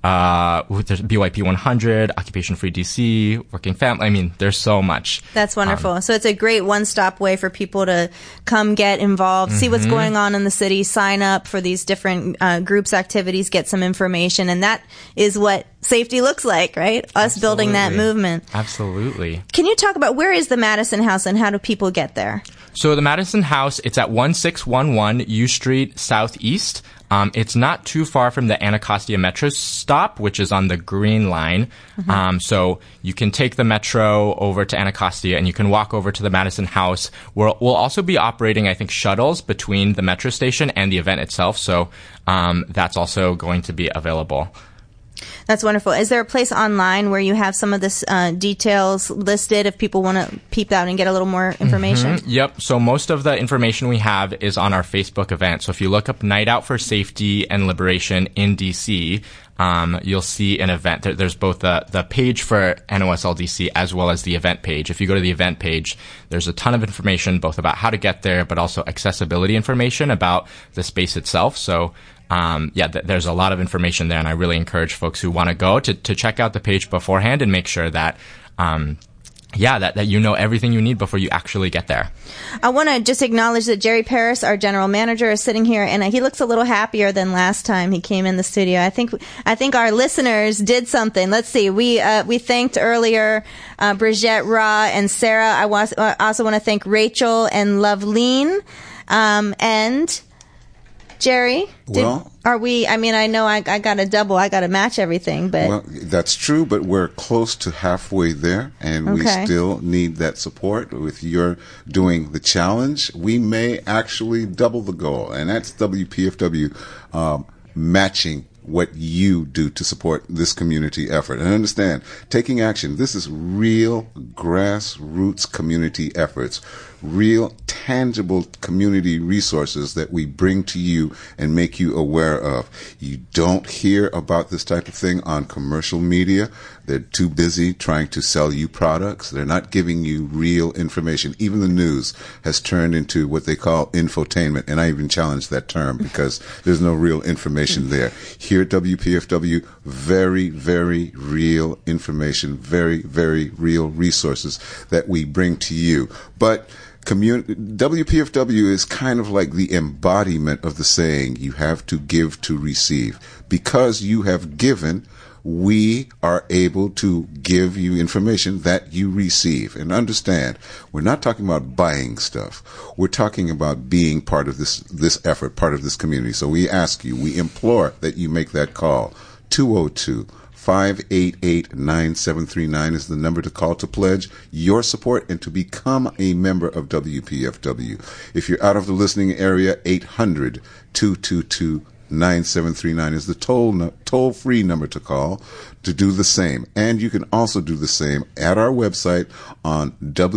There's BYP 100, Occupation Free DC, Working Family. There's so much. That's wonderful. So it's a great one-stop way for people to come get involved, see what's going on in the city, sign up for these different groups, activities, get some information. And that is what safety looks like, right? Us building that movement. Absolutely. Can you talk about where is the Madison House and how do people get there? So the Madison House, it's at 1611 U Street Southeast. It's not too far from the Anacostia Metro stop, which is on the Green Line. So you can take the Metro over to Anacostia and you can walk over to the Madison House. We'll also be operating, I think, shuttles between the Metro station and the event itself. So that's also going to be available. That's wonderful. Is there a place online where you have some of this details listed if people want to peep out and get a little more information? Yep. So most of the information we have is on our Facebook event. So if you look up Night Out for Safety and Liberation in DC, you'll see an event. There's both the page for NOSL DC as well as the event page. If you go to the event page, there's a ton of information both about how to get there, but also accessibility information about the space itself. So there's a lot of information there, and I really encourage folks who want to go to check out the page beforehand and make sure that that you know everything you need before you actually get there. I want to just acknowledge that Jerry Paris, our general manager, is sitting here, and he looks a little happier than last time he came in the studio. I think our listeners did something. Let's see. We thanked earlier Brigitte, Ra, and Sarah. I also want to thank Rachel and Loveline, and Jerry, are we? I know I got a double. I got to match everything, but well, that's true. But we're close to halfway there, and we still need that support. With your doing the challenge, we may actually double the goal, and that's WPFW matching what you do to support this community effort. And understand, taking action, this is real grassroots community efforts, real tangible community resources that we bring to you and make you aware of. You don't hear about this type of thing on commercial media. They're too busy trying to sell you products. They're not giving you real information. Even the news has turned into what they call infotainment, and I even challenge that term because there's no real information there. Here at WPFW, very, very real information, very, very real resources that we bring to you. But WPFW is kind of like the embodiment of the saying, you have to give to receive. Because you have given, we are able to give you information that you receive. And understand, we're not talking about buying stuff. We're talking about being part of this effort, part of this community. So we ask you, we implore that you make that call, 202-4 588-9739 is the number to call to pledge your support and to become a member of WPFW. If you're out of the listening area, 800-222-9739 is the toll-free number to call to do the same. And you can also do the same at our website on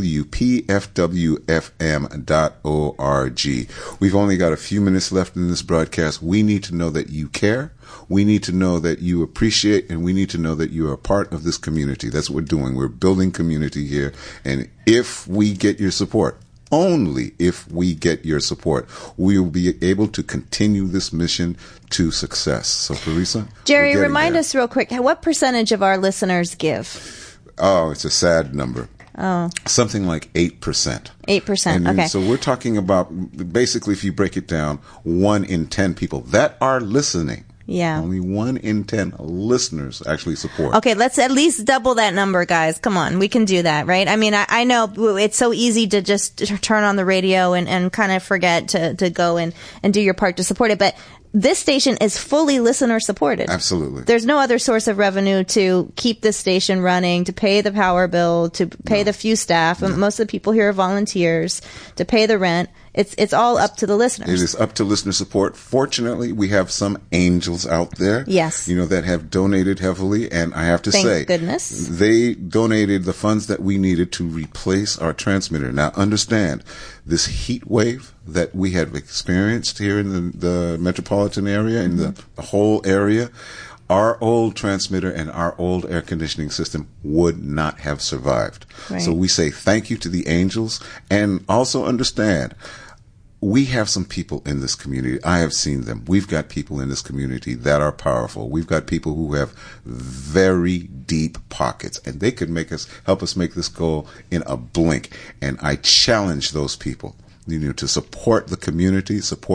WPFWFM.org. We've only got a few minutes left in this broadcast. We need to know that you care. We need to know that you appreciate, and we need to know that you are a part of this community. That's what we're doing. We're building community here. And if we get your support, only if we get your support, we will be able to continue this mission to success. So, Parisa? Jerry, remind us real quick, what percentage of our listeners give? Oh, it's a sad number. Oh. Something like 8%. 8%, okay. So we're talking about, basically, if you break it down, 1 in 10 people that are listening. Yeah. Only 1 in 10 listeners actually support. Okay, let's at least double that number, guys. Come on, we can do that, right? I mean, I know it's so easy to just turn on the radio and kind of forget to go and do your part to support it, but this station is fully listener supported. Absolutely. There's no other source of revenue to keep this station running, to pay the power bill, to pay the few staff. And most of the people here are volunteers, to pay the rent. It's all up to the listeners. It is up to listener support. Fortunately, we have some angels out there. Yes. That have donated heavily. And I have to say, thank goodness, they donated the funds that we needed to replace our transmitter. Now, understand, this heat wave that we have experienced here in the metropolitan area, in the whole area, our old transmitter and our old air conditioning system would not have survived. Right. So we say thank you to the angels, and also understand, we have some people in this community. I have seen them. We've got people in this community that are powerful. We've got people who have very deep pockets, and they could help us make this goal in a blink. And I challenge those people, to support the community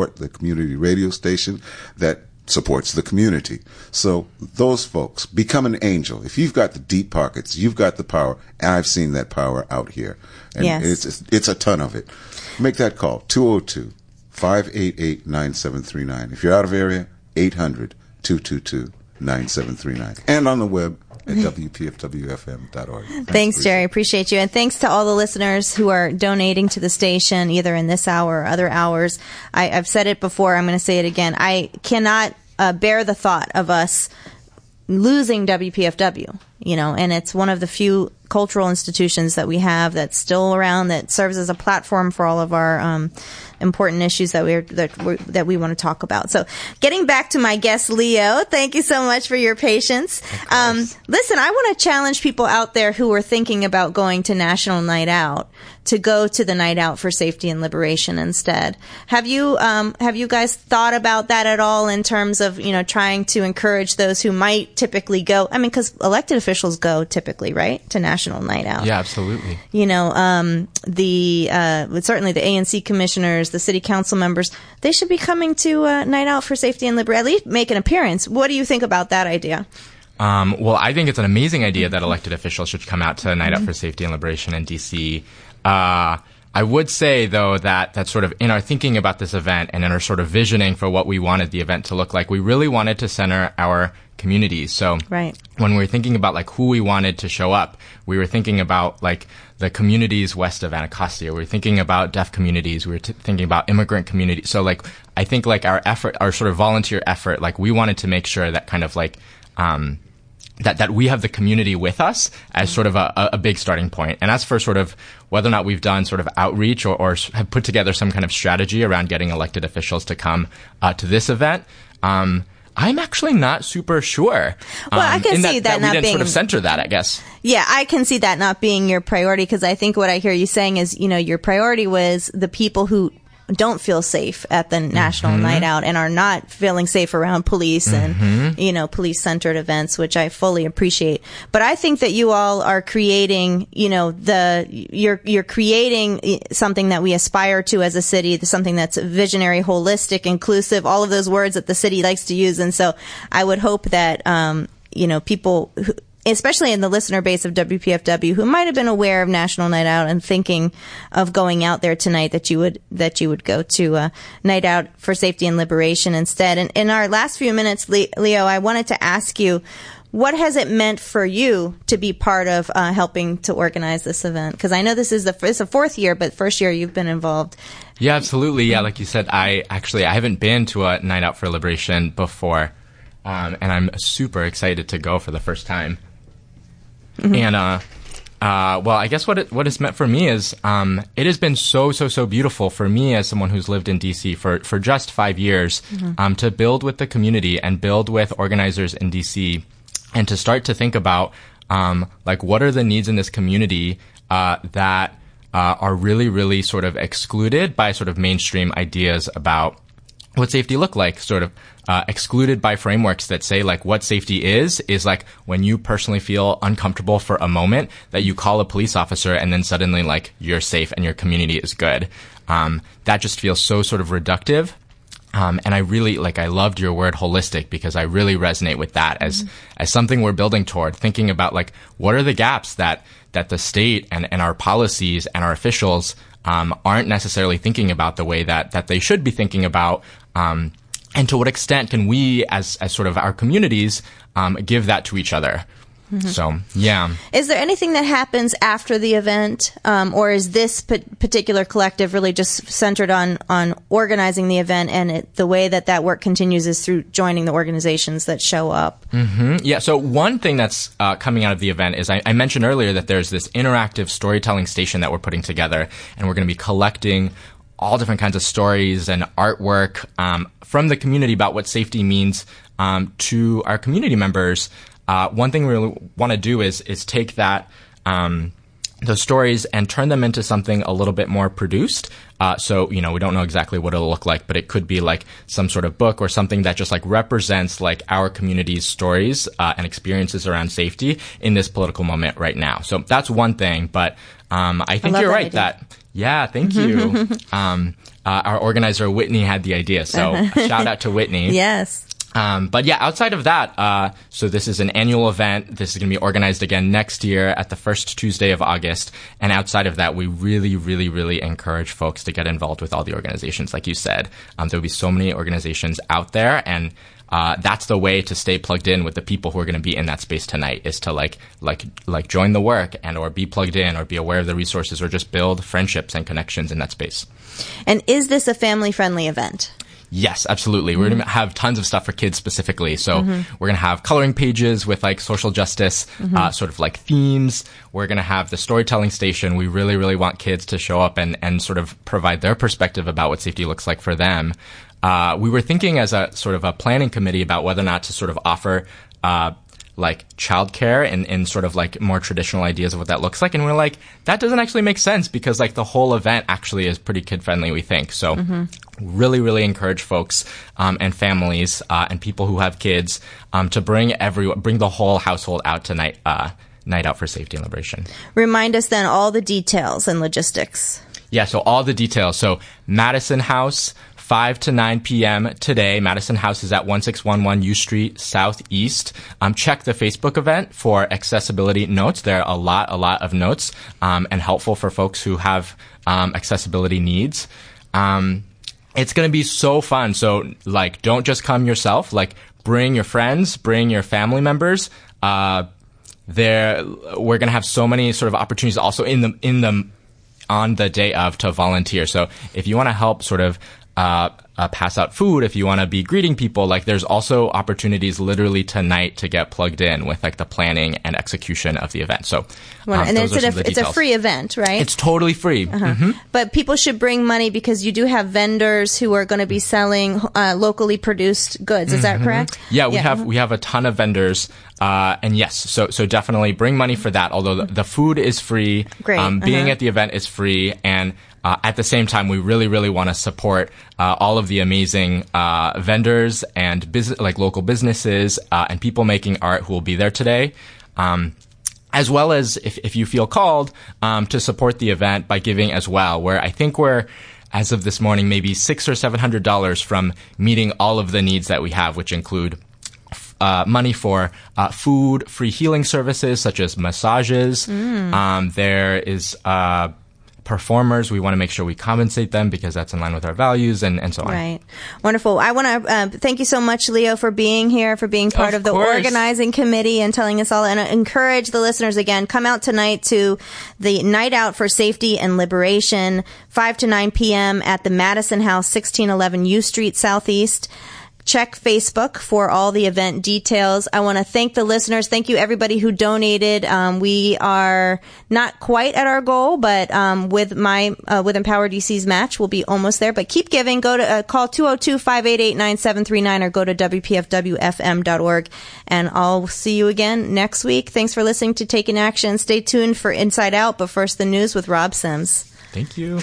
radio station that supports the community. So those folks, become an angel. If you've got the deep pockets, you've got the power, and I've seen that power out here. And yes. It's a ton of it. Make that call, 202-588-9739. If you're out of area, 800-222-9739. And on the web at WPFWFM.org. Thanks, Jerry. Appreciate you. And thanks to all the listeners who are donating to the station, either in this hour or other hours. I've said it before. I'm going to say it again. I cannot bear the thought of us losing WPFW, and it's one of the few cultural institutions that we have that's still around, that serves as a platform for all of our important issues that we want to talk about. So, getting back to my guest, Leo, thank you so much for your patience. Listen, I want to challenge people out there who are thinking about going to National Night Out to go to the Night Out for Safety and Liberation instead. Have you guys thought about that at all, in terms of, trying to encourage those who might typically go? I mean, because elected officials go typically, right, to National Night Out. Yeah, absolutely. Certainly the ANC commissioners, the city council members, they should be coming to Night Out for Safety and Liberation, at least make an appearance. What do you think about that idea? Well, I think it's an amazing idea that elected officials should come out to Night Out for Safety and Liberation in D.C. I would say, though, that sort of in our thinking about this event and in our sort of visioning for what we wanted the event to look like, we really wanted to center our communities. So right. When we were thinking about who we wanted to show up, we were thinking about the communities west of Anacostia. We were thinking about deaf communities. We were thinking about immigrant communities. So I think our effort, our sort of volunteer effort, we wanted to make sure that kind of that we have the community with us as sort of a big starting point. And as for sort of whether or not we've done sort of outreach or have put together some kind of strategy around getting elected officials to come to this event, I'm actually not super sure. Well, I can see that not we didn't being sort of center that, I guess. Yeah, I can see that not being your priority, because I think what I hear you saying is, your priority was the people who don't feel safe at the National Night Out and are not feeling safe around police and, police-centered events, which I fully appreciate. But I think that you all are creating, you're creating something that we aspire to as a city, something that's visionary, holistic, inclusive, all of those words that the city likes to use. And so I would hope that, people who, especially in the listener base of WPFW, who might have been aware of National Night Out and thinking of going out there tonight, that you would go to Night Out for Safety and Liberation instead. And in our last few minutes, Leo, I wanted to ask you, What has it meant for you to be part of helping to organize this event? Because I know this is it's the fourth year, but first year you've been involved. Yeah, absolutely. Yeah, like you said, I haven't been to a Night Out for Liberation before, and I'm super excited to go for the first time. And well, I guess what it's meant for me is it has been so beautiful for me as someone who's lived in DC for just 5 years to build with the community and build with organizers in DC. And to start to think about, like, what are the needs in this community that are really, really sort of excluded by sort of mainstream ideas about what safety look like, sort of excluded by frameworks that say, like, what safety is like when you personally feel uncomfortable for a moment that you call a police officer and then suddenly, like, you're safe and your community is good. That just feels so sort of reductive. And I really, I loved your word holistic because I really resonate with that as something we're building toward, thinking about, like, what are the gaps that the state and our policies and our officials aren't necessarily thinking about the way that they should be thinking about, and to what extent can we as sort of our communities give that to each other. So, yeah. Is there anything that happens after the event, or is this particular collective really just centered on organizing the event, and the way that work continues is through joining the organizations that show up? Yeah, so one thing that's coming out of the event is I mentioned earlier that there's this interactive storytelling station that we're putting together, and we're going to be collecting all different kinds of stories and artwork from the community about what safety means to our community members. One thing we really want to do is take that, those stories and turn them into something a little bit more produced. So, we don't know exactly what it'll look like, but it could be like some sort of book or something that just, like, represents, like, our community's stories and experiences around safety in this political moment right now. So that's one thing, but I think you're right yeah, thank you. Our organizer Whitney had the idea, so a shout out to Whitney. Yes. But yeah, outside of that, so this is an annual event. This is going to be organized again next year at the first Tuesday of August. And outside of that, we really, really, really encourage folks to get involved with all the organizations. Like you said, there'll be so many organizations out there, and that's the way to stay plugged in with the people who are going to be in that space tonight, is to like join the work and or be plugged in or be aware of the resources or just build friendships and connections in that space. And is this a family-friendly event? Yes, absolutely. We're going to have tons of stuff for kids specifically. So we're going to have coloring pages with, like, social justice, sort of like themes. We're going to have the storytelling station. We really, really want kids to show up and sort of provide their perspective about what safety looks like for them. We were thinking as a sort of a planning committee about whether or not to sort of offer, like, childcare and sort of like more traditional ideas of what that looks like. And we're like, that doesn't actually make sense because, like, the whole event actually is pretty kid friendly, we think. So really, really encourage folks and families and people who have kids to bring the whole household out tonight. Night Out for Safety and Liberation. Remind us then all the details and logistics. Yeah, so all the details. So Madison House, 5 to 9 p.m. today. Madison House is at 1611 U Street Southeast. Check the Facebook event for accessibility notes. There are a lot of notes and helpful for folks who have accessibility needs. It's going to be so fun. So, like, don't just come yourself. Like, bring your friends, bring your family members. We're going to have so many sort of opportunities also on the day of to volunteer. So if you want to help sort of pass out food, if you want to be greeting people, like, there's also opportunities literally tonight to get plugged in with, like, the planning and execution of the event. So, and it's a free event, right? It's totally free. But people should bring money because you do have vendors who are going to be selling locally produced goods. Is that correct? Yeah, we have a ton of vendors. And yes, so definitely bring money for that. Although the food is free, great. Being at the event is free, and at the same time, we really, really want to support all of the amazing vendors and local businesses and people making art who will be there today. As well as if you feel called to support the event by giving as well, where I think we're, as of this morning, maybe $600 or $700 from meeting all of the needs that we have, which include money for food, free healing services such as massages. There is performers, we want to make sure we compensate them because that's in line with our values and so on. Right. Wonderful. I want to thank you so much, Leo, for being here, for being part of the organizing committee and telling us all. And I encourage the listeners, again, come out tonight to the Night Out for Safety and Liberation, 5 to 9 p.m. at the Madison House, 1611 U Street Southeast. Check Facebook for all the event details. I want to thank the listeners. Thank you, everybody who donated. We are not quite at our goal, but with Empower DC's match, we'll be almost there. But keep giving. Go to call 202-588-9739 or go to WPFWFM.org. And I'll see you again next week. Thanks for listening to Taking Action. Stay tuned for Inside Out, but first the news with Rob Sims. Thank you.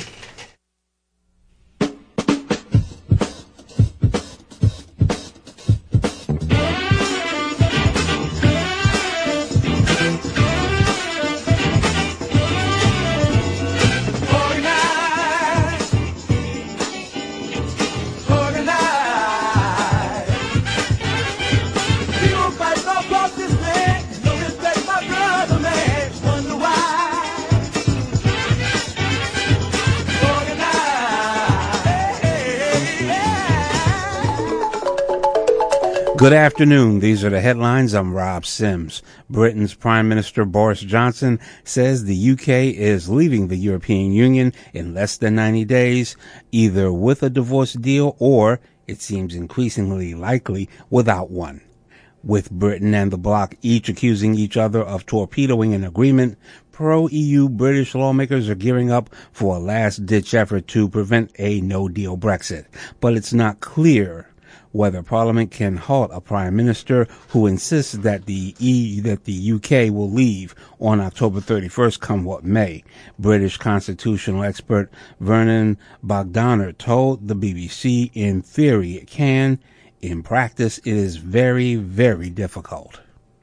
Good afternoon. These are the headlines. I'm Rob Sims. Britain's Prime Minister Boris Johnson says the UK is leaving the European Union in less than 90 days, either with a divorce deal or, it seems increasingly likely, without one. With Britain and the bloc each accusing each other of torpedoing an agreement, pro-EU British lawmakers are gearing up for a last-ditch effort to prevent a no-deal Brexit. But it's not clear whether Parliament can halt a Prime Minister who insists that the UK will leave on October 31st, come what may. British constitutional expert Vernon Bogdanor told the BBC, in theory it can, in practice it is very, very difficult.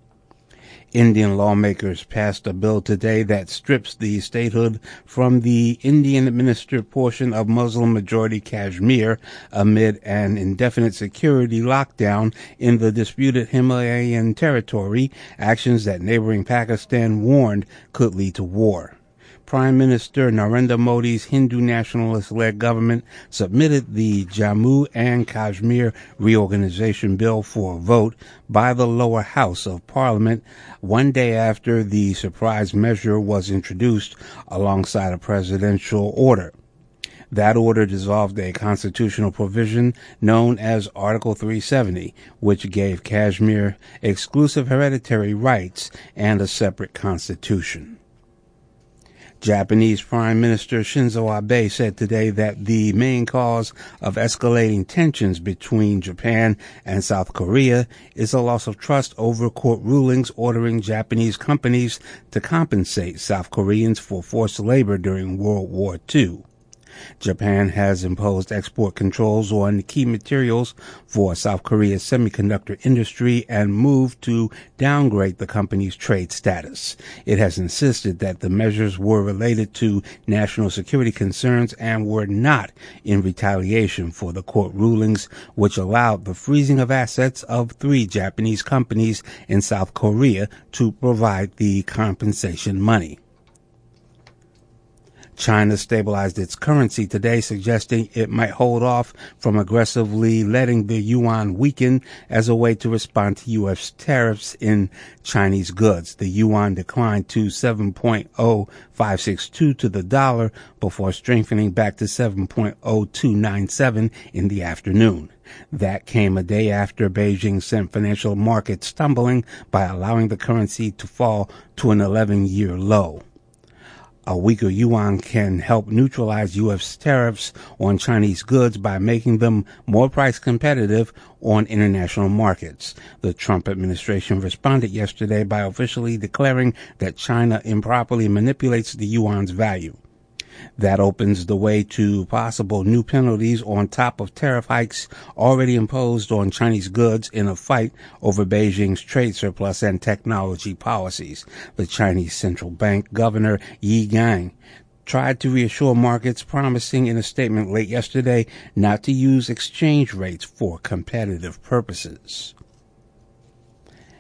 Indian lawmakers passed a bill today that strips the statehood from the Indian-administered portion of Muslim-majority Kashmir amid an indefinite security lockdown in the disputed Himalayan territory, actions that neighboring Pakistan warned could lead to war. Prime Minister Narendra Modi's Hindu nationalist-led government submitted the Jammu and Kashmir Reorganization Bill for a vote by the lower house of Parliament one day after the surprise measure was introduced alongside a presidential order. That order dissolved a constitutional provision known as Article 370, which gave Kashmir exclusive hereditary rights and a separate constitution. Japanese Prime Minister Shinzo Abe said today that the main cause of escalating tensions between Japan and South Korea is a loss of trust over court rulings ordering Japanese companies to compensate South Koreans for forced labor during World War II. Japan has imposed export controls on key materials for South Korea's semiconductor industry and moved to downgrade the company's trade status. It has insisted that the measures were related to national security concerns and were not in retaliation for the court rulings, which allowed the freezing of assets of 3 Japanese companies in South Korea to provide the compensation money. China stabilized its currency today, suggesting it might hold off from aggressively letting the yuan weaken as a way to respond to U.S. tariffs in Chinese goods. The yuan declined to 7.0562 to the dollar before strengthening back to 7.0297 in the afternoon. That came a day after Beijing sent financial markets tumbling by allowing the currency to fall to an 11-year low. A weaker yuan can help neutralize U.S. tariffs on Chinese goods by making them more price competitive on international markets. The Trump administration responded yesterday by officially declaring that China improperly manipulates the yuan's value. That opens the way to possible new penalties on top of tariff hikes already imposed on Chinese goods in a fight over Beijing's trade surplus and technology policies. The Chinese central bank governor Yi Gang tried to reassure markets, promising in a statement late yesterday not to use exchange rates for competitive purposes.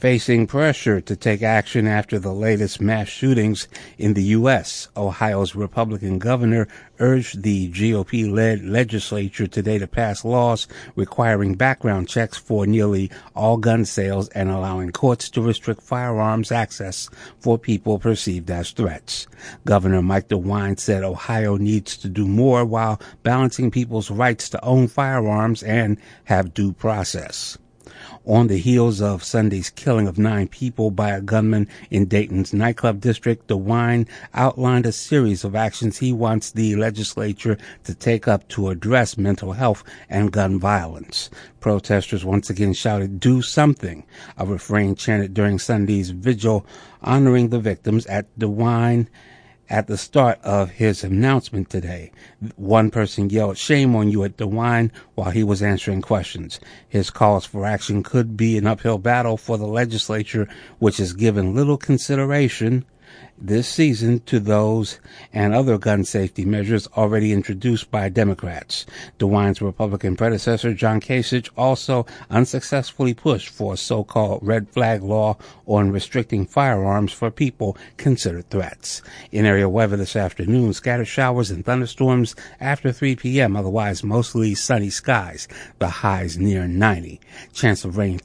Facing pressure to take action after the latest mass shootings in the U.S., Ohio's Republican governor urged the GOP-led legislature today to pass laws requiring background checks for nearly all gun sales and allowing courts to restrict firearms access for people perceived as threats. Governor Mike DeWine said Ohio needs to do more while balancing people's rights to own firearms and have due process. On the heels of Sunday's killing of 9 people by a gunman in Dayton's nightclub district, DeWine outlined a series of actions he wants the legislature to take up to address mental health and gun violence. Protesters once again shouted, "Do something," a refrain chanted during Sunday's vigil honoring the victims at DeWine. At the start of his announcement today, one person yelled, "Shame on you," at DeWine while he was answering questions. His calls for action could be an uphill battle for the legislature, which has given little consideration this season to those and other gun safety measures already introduced by Democrats. DeWine's Republican predecessor, John Kasich, also unsuccessfully pushed for a so-called red flag law on restricting firearms for people considered threats. In area weather this afternoon, scattered showers and thunderstorms after 3 p.m., otherwise mostly sunny skies, the highs near 90. Chance of rain